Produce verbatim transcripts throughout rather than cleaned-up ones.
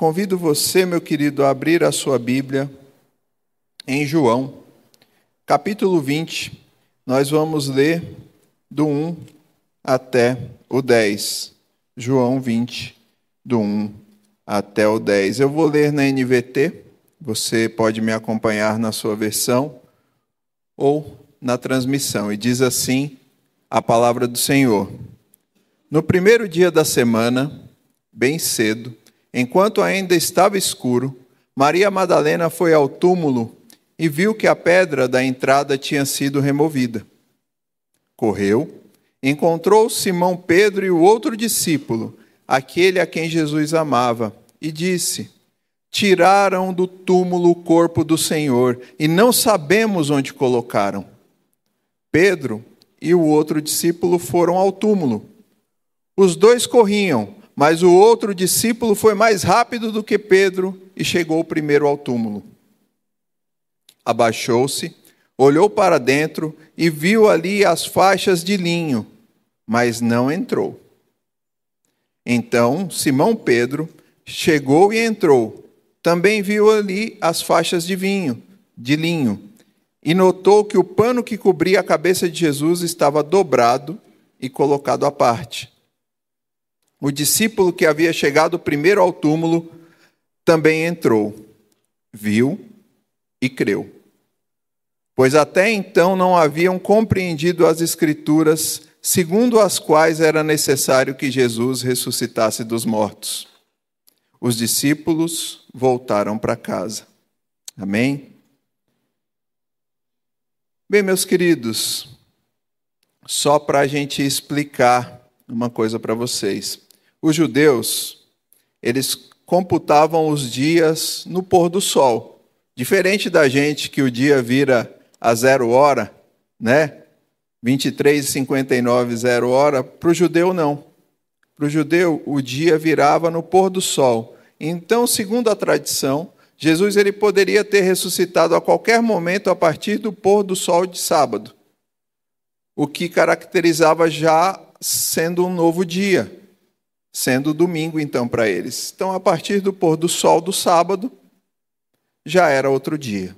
Convido você, meu querido, a abrir a sua Bíblia em João, capítulo vinte. Nós vamos ler do um até o dez. João vinte, do um até o dez. Eu vou ler na N V T, você pode me acompanhar na sua versão ou na transmissão. E diz assim a palavra do Senhor. No primeiro dia da semana, bem cedo, enquanto ainda estava escuro, Maria Madalena foi ao túmulo e viu que a pedra da entrada tinha sido removida. Correu, encontrou Simão Pedro e o outro discípulo, aquele a quem Jesus amava, e disse: tiraram do túmulo o corpo do Senhor e não sabemos onde colocaram. Pedro e o outro discípulo foram ao túmulo. Os dois corriam, mas o outro discípulo foi mais rápido do que Pedro e chegou primeiro ao túmulo. Abaixou-se, olhou para dentro e viu ali as faixas de linho, mas não entrou. Então Simão Pedro chegou e entrou. Também viu ali as faixas de vinho, de linho, e notou que o pano que cobria a cabeça de Jesus estava dobrado e colocado à parte. O discípulo que havia chegado primeiro ao túmulo também entrou, viu e creu. Pois até então não haviam compreendido as Escrituras, segundo as quais era necessário que Jesus ressuscitasse dos mortos. Os discípulos voltaram para casa. Amém? Bem, meus queridos, só para a gente explicar uma coisa para vocês. Os judeus, eles computavam os dias no pôr do sol. Diferente da gente que o dia vira a zero hora, né? vinte e três e cinquenta e nove, zero hora, para o judeu não. Para o judeu, o dia virava no pôr do sol. Então, segundo a tradição, Jesus ele poderia ter ressuscitado a qualquer momento a partir do pôr do sol de sábado, o que caracterizava já sendo um novo dia, sendo domingo então para eles. Então, a partir do pôr do sol do sábado, já era outro dia.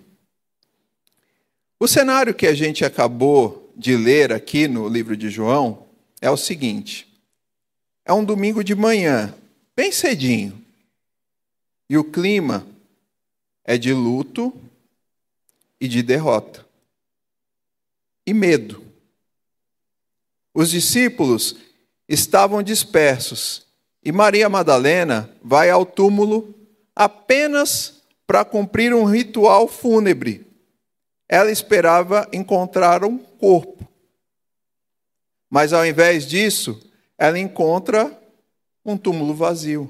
O cenário que a gente acabou de ler aqui no livro de João é o seguinte: é um domingo de manhã, bem cedinho, e o clima é de luto e de derrota e medo. Os discípulos estavam dispersos e Maria Madalena vai ao túmulo apenas para cumprir um ritual fúnebre. Ela esperava encontrar um corpo, mas ao invés disso, ela encontra um túmulo vazio.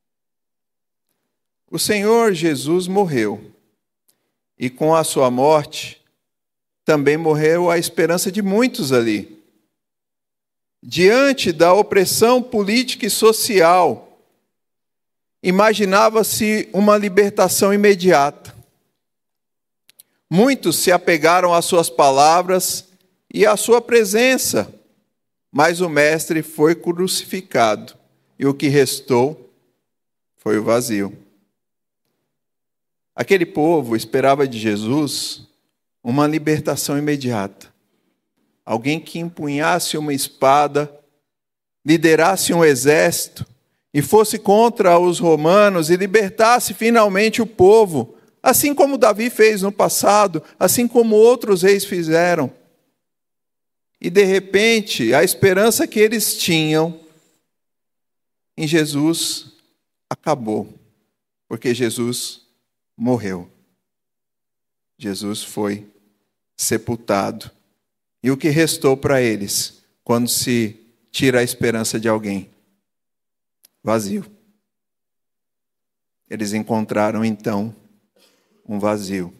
O Senhor Jesus morreu, e com a sua morte, também morreu a esperança de muitos ali. Diante da opressão política e social, imaginava-se uma libertação imediata. Muitos se apegaram às suas palavras e à sua presença, mas o Mestre foi crucificado, e o que restou foi o vazio. Aquele povo esperava de Jesus uma libertação imediata. Alguém que empunhasse uma espada, liderasse um exército e fosse contra os romanos e libertasse finalmente o povo, assim como Davi fez no passado, assim como outros reis fizeram. E de repente, a esperança que eles tinham em Jesus acabou, porque Jesus morreu. Jesus foi sepultado. E o que restou para eles, quando se tira a esperança de alguém? Vazio. Eles encontraram, então, um vazio.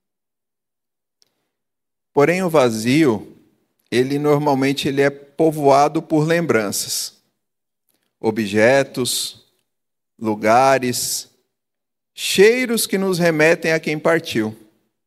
Porém, o vazio, ele normalmente ele é povoado por lembranças. Objetos, lugares, cheiros que nos remetem a quem partiu.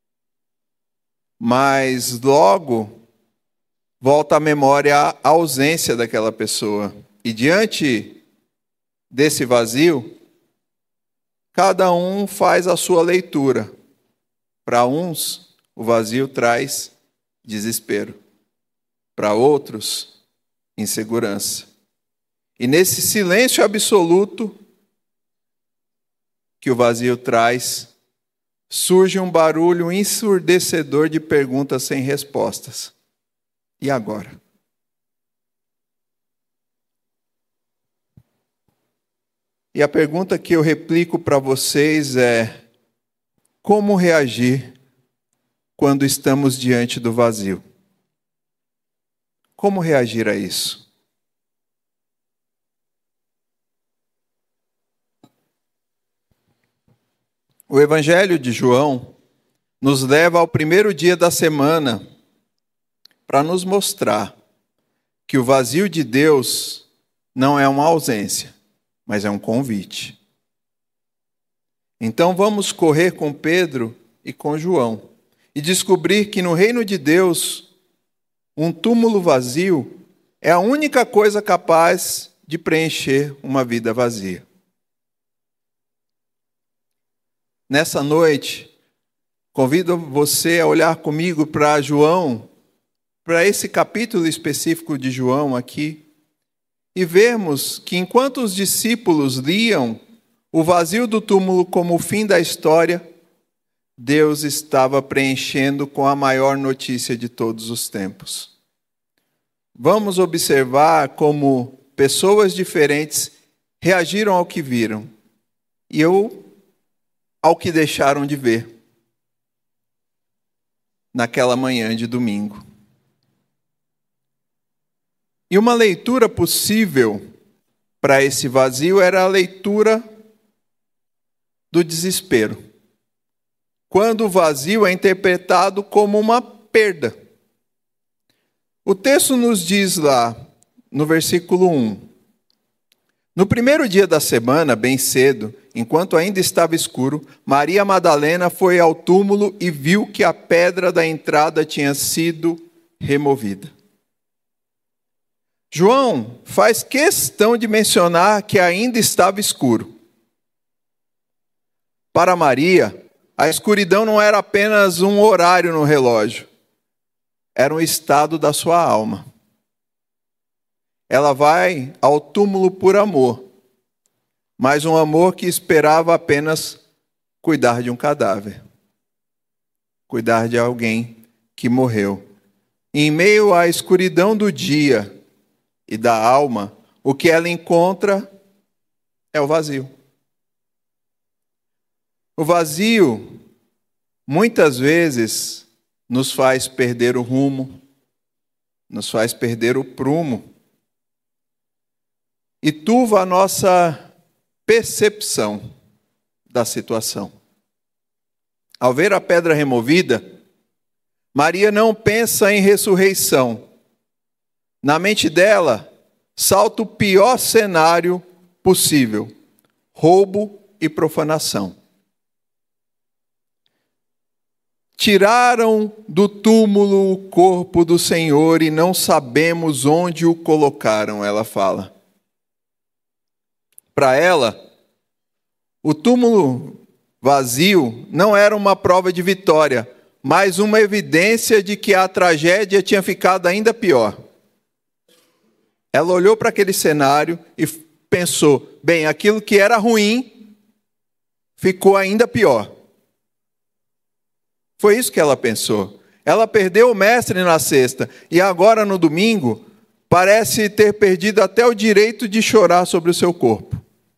Mas logo volta à memória a ausência daquela pessoa. E diante desse vazio, cada um faz a sua leitura. Para uns, o vazio traz desespero. Para outros, insegurança. E nesse silêncio absoluto que o vazio traz, surge um barulho ensurdecedor de perguntas sem respostas. E agora? E a pergunta que eu replico para vocês é: como reagir quando estamos diante do vazio? Como reagir a isso? O Evangelho de João nos leva ao primeiro dia da semana para nos mostrar que o vazio de Deus não é uma ausência, mas é um convite. Então vamos correr com Pedro e com João e descobrir que no reino de Deus, um túmulo vazio é a única coisa capaz de preencher uma vida vazia. Nessa noite, convido você a olhar comigo para João, para esse capítulo específico de João aqui, e vermos que enquanto os discípulos liam o vazio do túmulo como o fim da história, Deus estava preenchendo com a maior notícia de todos os tempos. Vamos observar como pessoas diferentes reagiram ao que viram, e eu ao que deixaram de ver naquela manhã de domingo. E uma leitura possível para esse vazio era a leitura do desespero. Quando o vazio é interpretado como uma perda. O texto nos diz lá, no versículo um: no primeiro dia da semana, bem cedo, enquanto ainda estava escuro, Maria Madalena foi ao túmulo e viu que a pedra da entrada tinha sido removida. João faz questão de mencionar que ainda estava escuro. Para Maria, a escuridão não era apenas um horário no relógio, era um estado da sua alma. Ela vai ao túmulo por amor, mas um amor que esperava apenas cuidar de um cadáver, cuidar de alguém que morreu. E em meio à escuridão do dia e da alma, o que ela encontra é o vazio. O vazio, muitas vezes, nos faz perder o rumo, nos faz perder o prumo, e turva a nossa percepção da situação. Ao ver a pedra removida, Maria não pensa em ressurreição. Na mente dela, salta o pior cenário possível: roubo e profanação. Tiraram do túmulo o corpo do Senhor e não sabemos onde o colocaram, ela fala. Para ela, o túmulo vazio não era uma prova de vitória, mas uma evidência de que a tragédia tinha ficado ainda pior. Ela olhou para aquele cenário e pensou: bem, aquilo que era ruim ficou ainda pior. Foi isso que ela pensou. Ela perdeu o mestre na sexta e agora no domingo parece ter perdido até o direito de chorar sobre o seu corpo.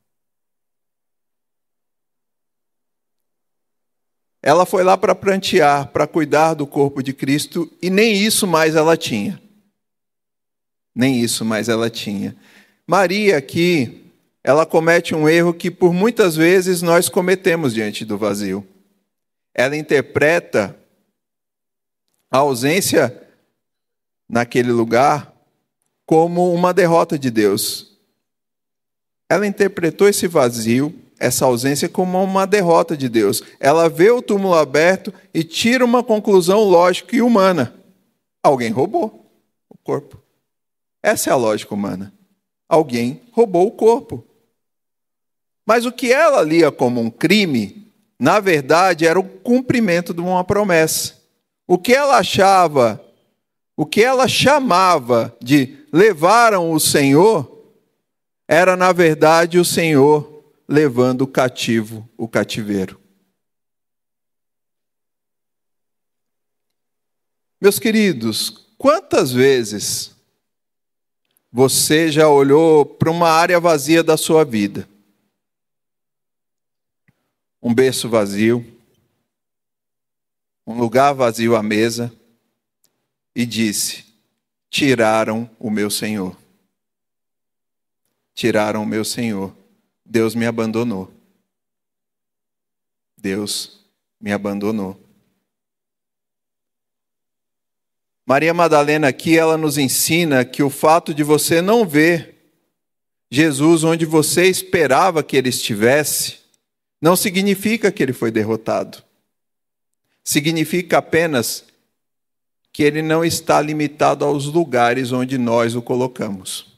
Ela foi lá para prantear, para cuidar do corpo de Cristo, e nem isso mais ela tinha. Nem isso mais ela tinha. Maria aqui, ela comete um erro que por muitas vezes nós cometemos diante do vazio. Ela interpreta a ausência naquele lugar como uma derrota de Deus. Ela interpretou esse vazio, essa ausência, como uma derrota de Deus. Ela vê o túmulo aberto e tira uma conclusão lógica e humana: alguém roubou o corpo. Essa é a lógica humana. Alguém roubou o corpo. Mas o que ela lia como um crime, na verdade, era o cumprimento de uma promessa. O que ela achava, o que ela chamava de levaram o Senhor, era, na verdade, o Senhor levando o cativo, o cativeiro. Meus queridos, quantas vezes você já olhou para uma área vazia da sua vida? Um berço vazio, um lugar vazio à mesa, e disse: tiraram o meu Senhor. Tiraram o meu Senhor. Deus me abandonou. Deus me abandonou. Maria Madalena aqui, ela nos ensina que o fato de você não ver Jesus onde você esperava que ele estivesse, não significa que ele foi derrotado. Significa apenas que ele não está limitado aos lugares onde nós o colocamos.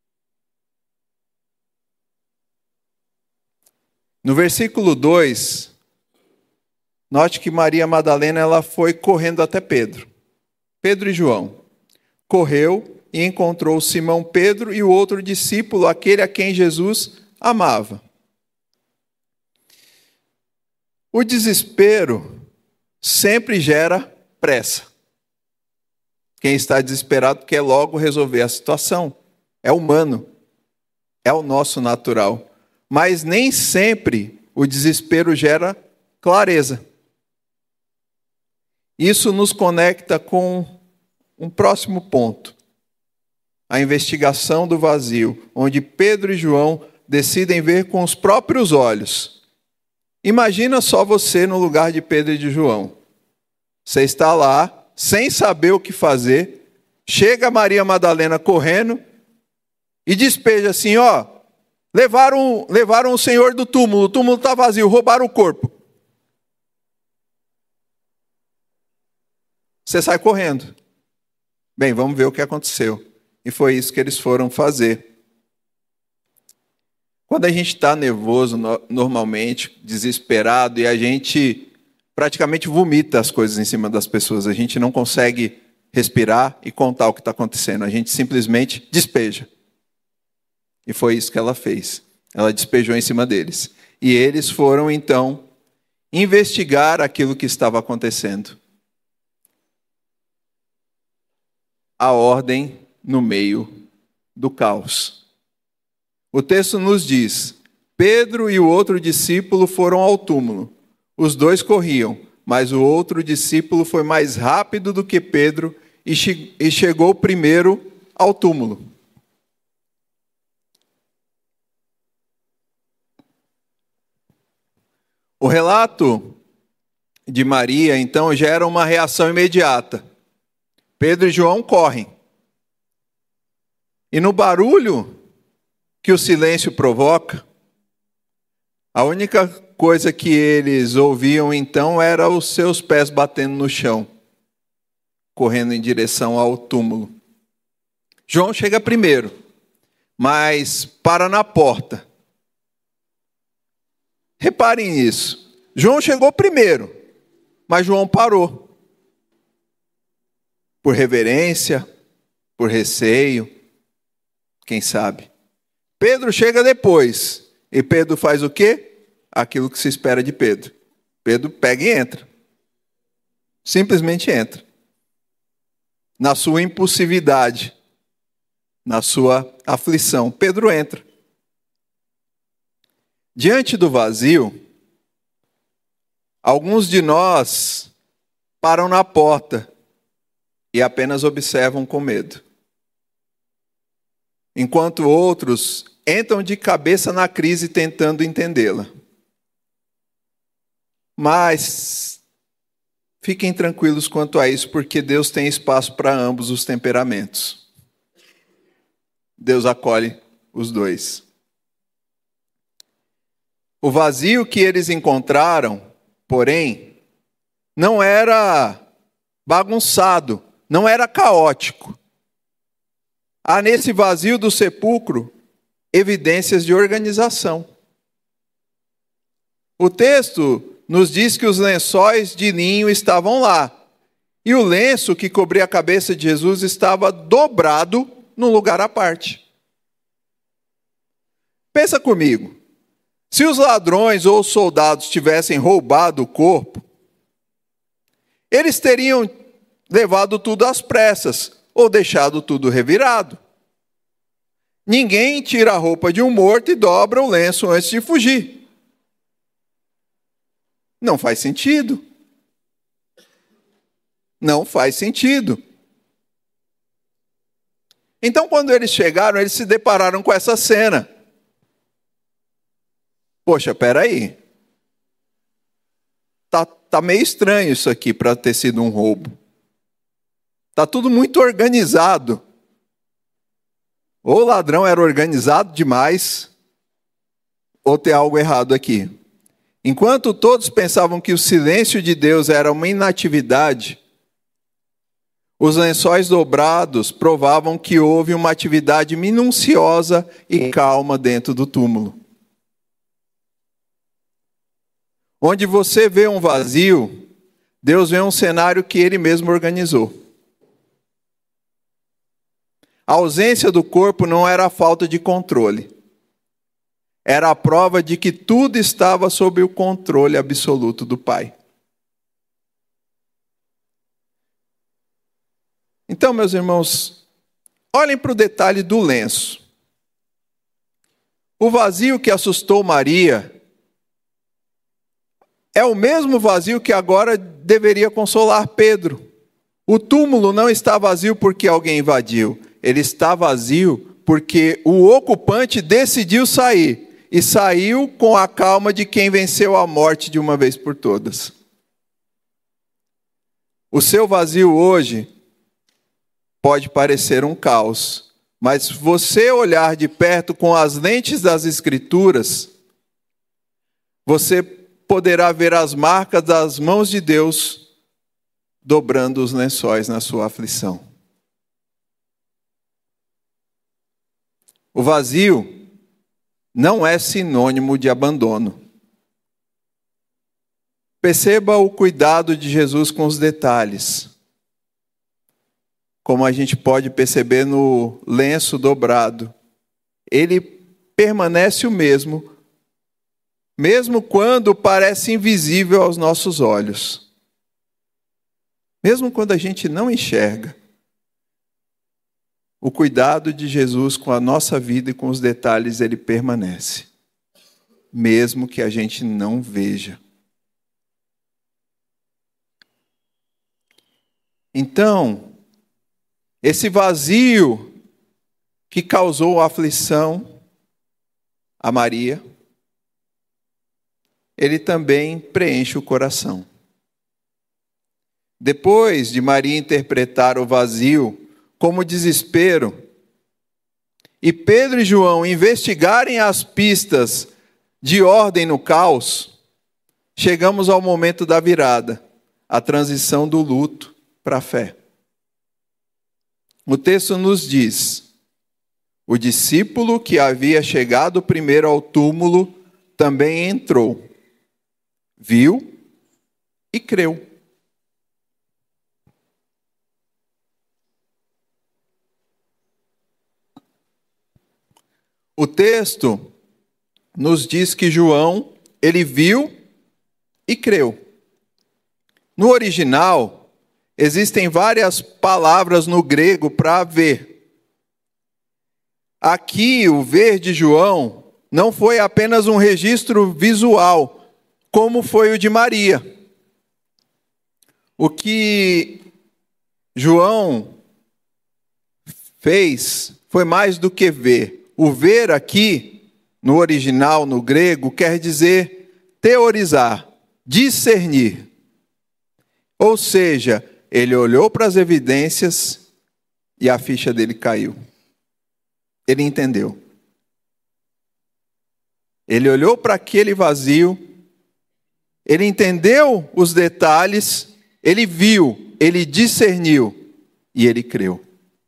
No versículo dois, note que Maria Madalena ela foi correndo até Pedro. Pedro e João. Correu e encontrou Simão Pedro e o outro discípulo, aquele a quem Jesus amava. O desespero sempre gera pressa. Quem está desesperado quer logo resolver a situação. É humano. É o nosso natural. Mas nem sempre o desespero gera clareza. Isso nos conecta com um próximo ponto. A investigação do vazio, onde Pedro e João decidem ver com os próprios olhos. Imagina só você no lugar de Pedro e de João. Você está lá, sem saber o que fazer, chega Maria Madalena correndo e despeja assim, ó, levaram, levaram o Senhor do túmulo, o túmulo está vazio, roubaram o corpo. Você sai correndo. Bem, vamos ver o que aconteceu. E foi isso que eles foram fazer. Quando a gente está nervoso, normalmente, desesperado, e a gente praticamente vomita as coisas em cima das pessoas, a gente não consegue respirar e contar o que está acontecendo. A gente simplesmente despeja. E foi isso que ela fez. Ela despejou em cima deles. E eles foram, então, investigar aquilo que estava acontecendo. A ordem no meio do caos. O texto nos diz: Pedro e o outro discípulo foram ao túmulo. Os dois corriam, mas o outro discípulo foi mais rápido do que Pedro e che- e chegou primeiro ao túmulo. O relato de Maria, então, gera uma reação imediata. Pedro e João correm. E no barulho que o silêncio provoca, a única coisa que eles ouviam então era os seus pés batendo no chão, correndo em direção ao túmulo. João chega primeiro, mas para na porta. Reparem nisso. João chegou primeiro, mas João parou. Por reverência, por receio, quem sabe. Pedro chega depois. E Pedro faz o quê? Aquilo que se espera de Pedro. Pedro pega e entra. Simplesmente entra. Na sua impulsividade, na sua aflição, Pedro entra. Diante do vazio, alguns de nós param na porta e apenas observam com medo. Enquanto outros entram de cabeça na crise tentando entendê-la. Mas fiquem tranquilos quanto a isso, porque Deus tem espaço para ambos os temperamentos. Deus acolhe os dois. O vazio que eles encontraram, porém, não era bagunçado, não era caótico. Há nesse vazio do sepulcro evidências de organização. O texto nos diz que os lençóis de linho estavam lá. E o lenço que cobria a cabeça de Jesus estava dobrado num lugar à parte. Pensa comigo. Se os ladrões ou os soldados tivessem roubado o corpo, eles teriam levado tudo às pressas ou deixado tudo revirado. Ninguém tira a roupa de um morto e dobra o lenço antes de fugir. Não faz sentido. Não faz sentido. Então, quando eles chegaram, eles se depararam com essa cena. Poxa, peraí. Tá, tá meio estranho isso aqui para ter sido um roubo. Tá tudo muito organizado. Ou o ladrão era organizado demais, ou tem algo errado aqui. Enquanto todos pensavam que o silêncio de Deus era uma inatividade, os lençóis dobrados provavam que houve uma atividade minuciosa e calma dentro do túmulo. Onde você vê um vazio, Deus vê um cenário que Ele mesmo organizou. A ausência do corpo não era a falta de controle. Era a prova de que tudo estava sob o controle absoluto do Pai. Então, meus irmãos, olhem para o detalhe do lenço. O vazio que assustou Maria é o mesmo vazio que agora deveria consolar Pedro. O túmulo não está vazio porque alguém invadiu. Ele está vazio porque o ocupante decidiu sair. E saiu com a calma de quem venceu a morte de uma vez por todas. O seu vazio hoje pode parecer um caos, mas se você olhar de perto com as lentes das Escrituras, você poderá ver as marcas das mãos de Deus dobrando os lençóis na sua aflição. O vazio não é sinônimo de abandono. Perceba o cuidado de Jesus com os detalhes. Como a gente pode perceber no lenço dobrado. Ele permanece o mesmo, mesmo quando parece invisível aos nossos olhos. Mesmo quando a gente não enxerga. O cuidado de Jesus com a nossa vida e com os detalhes, ele permanece. Mesmo que a gente não veja. Então, esse vazio que causou aflição a Maria, ele também preenche o coração. Depois de Maria interpretar o vazio como desespero, e Pedro e João investigarem as pistas de ordem no caos, chegamos ao momento da virada, a transição do luto para a fé. O texto nos diz: o discípulo que havia chegado primeiro ao túmulo também entrou, viu e creu. O texto nos diz que João, ele viu e creu. No original, existem várias palavras no grego para ver. Aqui, o ver de João não foi apenas um registro visual, como foi o de Maria. O que João fez foi mais do que ver. O ver aqui, no original, no grego, quer dizer teorizar, discernir. Ou seja, ele olhou para as evidências e a ficha dele caiu. Ele entendeu. Ele olhou para aquele vazio, ele entendeu os detalhes, ele viu, ele discerniu e ele creu.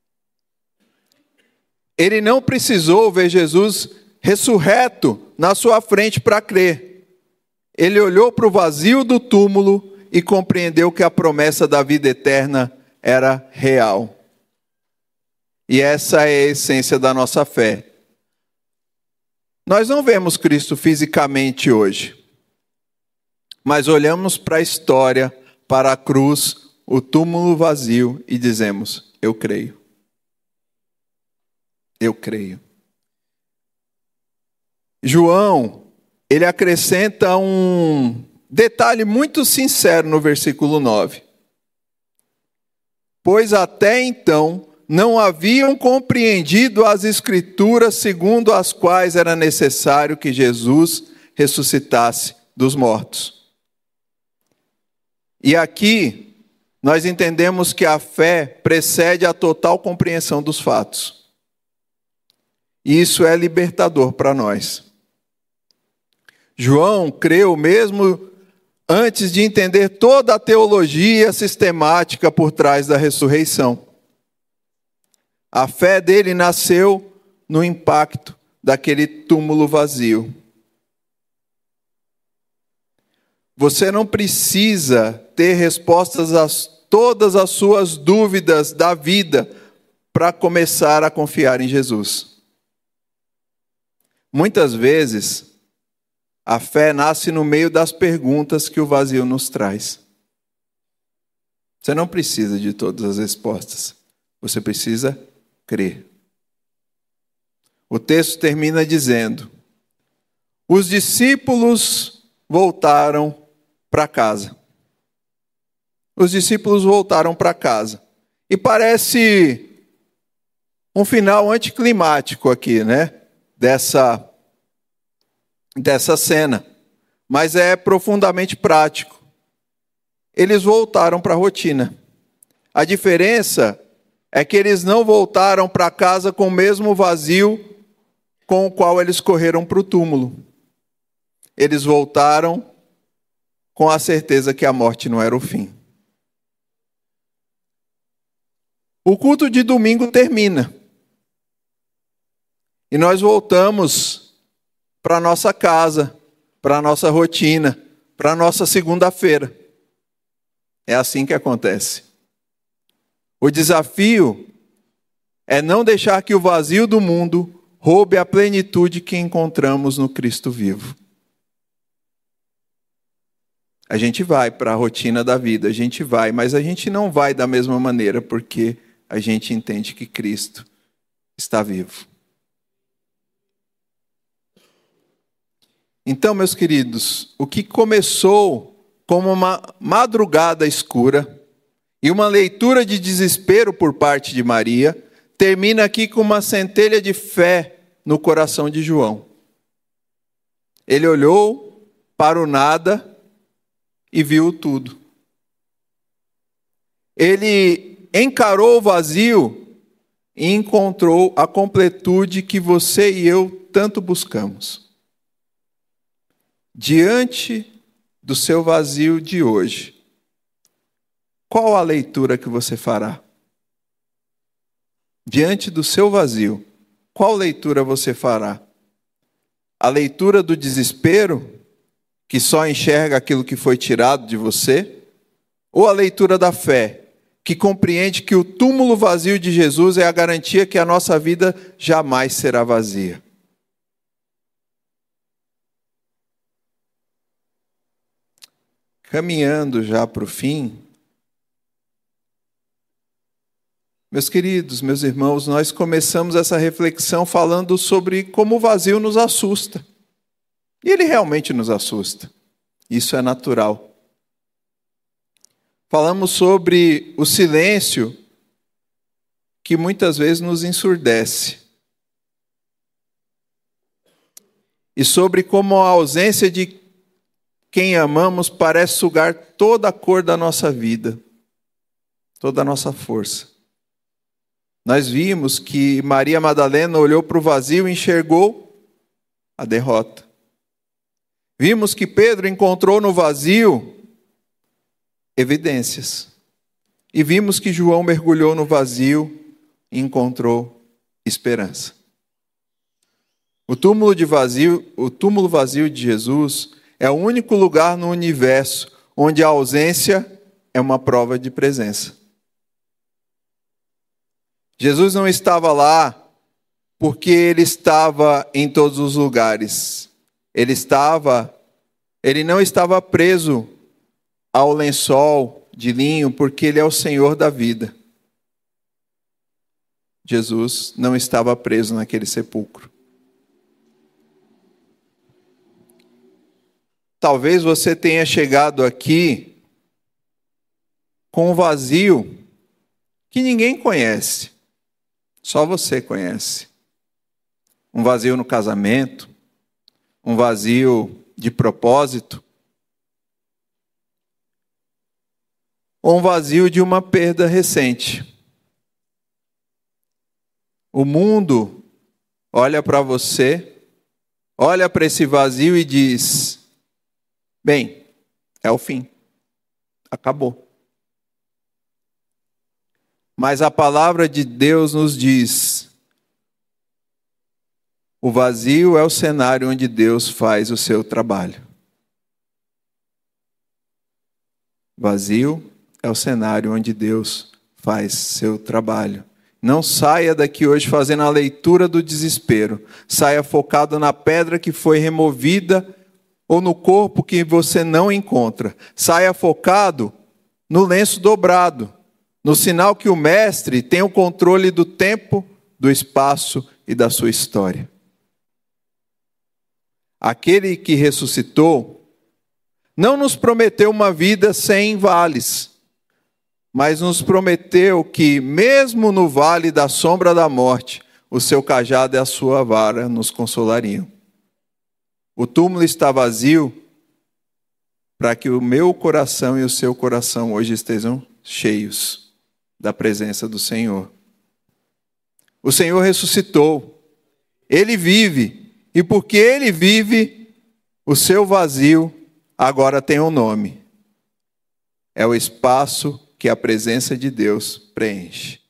Ele não precisou ver Jesus ressurreto na sua frente para crer. ele olhou para o vazio do túmulo e compreendeu que a promessa da vida eterna era real. E essa é a essência da nossa fé. Nós não vemos Cristo fisicamente hoje, mas olhamos para a história, para a cruz, o túmulo vazio e dizemos: eu creio. Eu creio. João, ele acrescenta um detalhe muito sincero no versículo nove. Pois até então não haviam compreendido as Escrituras segundo as quais era necessário que Jesus ressuscitasse dos mortos. E aqui nós entendemos que a fé precede a total compreensão dos fatos. E isso é libertador para nós. João creu mesmo antes de entender toda a teologia sistemática por trás da ressurreição. A fé dele nasceu no impacto daquele túmulo vazio. Você não precisa ter respostas a todas as suas dúvidas da vida para começar a confiar em Jesus. Muitas vezes, a fé nasce no meio das perguntas que o vazio nos traz. Você não precisa de todas as respostas. Você precisa crer. O texto termina dizendo: os discípulos voltaram para casa. Os discípulos voltaram para casa. E parece um final anticlimático aqui, né? Dessa, dessa cena. Mas é profundamente prático. Eles voltaram para a rotina. A diferença é que eles não voltaram para casa com o mesmo vazio com o qual eles correram para o túmulo. Eles voltaram com a certeza que a morte não era o fim. O culto de domingo termina. E nós voltamos para a nossa casa, para a nossa rotina, para a nossa segunda-feira. É assim que acontece. O desafio é não deixar que o vazio do mundo roube a plenitude que encontramos no Cristo vivo. A gente vai para a rotina da vida, a gente vai, mas a gente não vai da mesma maneira, porque a gente entende que Cristo está vivo. Então, meus queridos, o que começou como uma madrugada escura e uma leitura de desespero por parte de Maria, termina aqui com uma centelha de fé no coração de João. Ele olhou para o nada e viu tudo. Ele encarou o vazio e encontrou a completude que você e eu tanto buscamos. Diante do seu vazio de hoje, qual a leitura que você fará? Diante do seu vazio, qual leitura você fará? A leitura do desespero, que só enxerga aquilo que foi tirado de você? Ou a leitura da fé, que compreende que o túmulo vazio de Jesus é a garantia que a nossa vida jamais será vazia? Caminhando já para o fim, meus queridos, meus irmãos, nós começamos essa reflexão falando sobre como o vazio nos assusta. E ele realmente nos assusta. Isso é natural. Falamos sobre o silêncio que muitas vezes nos ensurdece. E sobre como a ausência de quem amamos parece sugar toda a cor da nossa vida, toda a nossa força. Nós vimos que Maria Madalena olhou para o vazio e enxergou a derrota. Vimos que Pedro encontrou no vazio evidências. E vimos que João mergulhou no vazio e encontrou esperança. O túmulo de vazio, o túmulo vazio de Jesus É o único lugar no universo onde a ausência é uma prova de presença. Jesus não estava lá porque ele estava em todos os lugares. Ele estava, ele não estava preso ao lençol de linho porque ele é o Senhor da vida. Jesus não estava preso naquele sepulcro. Talvez você tenha chegado aqui com um vazio que ninguém conhece, só você conhece. Um vazio no casamento, um vazio de propósito, ou um vazio de uma perda recente. O mundo olha para você, olha para esse vazio e diz: bem, é o fim, acabou. Mas a palavra de Deus nos diz: o vazio é o cenário onde Deus faz o seu trabalho. Vazio é o cenário onde Deus faz seu trabalho. Não saia daqui hoje fazendo a leitura do desespero. Saia focado na pedra que foi removida ou no corpo que você não encontra. Saia focado no lenço dobrado, no sinal que o Mestre tem o controle do tempo, do espaço e da sua história. Aquele que ressuscitou não nos prometeu uma vida sem vales, mas nos prometeu que, mesmo no vale da sombra da morte, o seu cajado e a sua vara nos consolariam. O túmulo está vazio para que o meu coração e o seu coração hoje estejam cheios da presença do Senhor. O Senhor ressuscitou, Ele vive, e porque Ele vive, o seu vazio agora tem um nome. É o espaço que a presença de Deus preenche.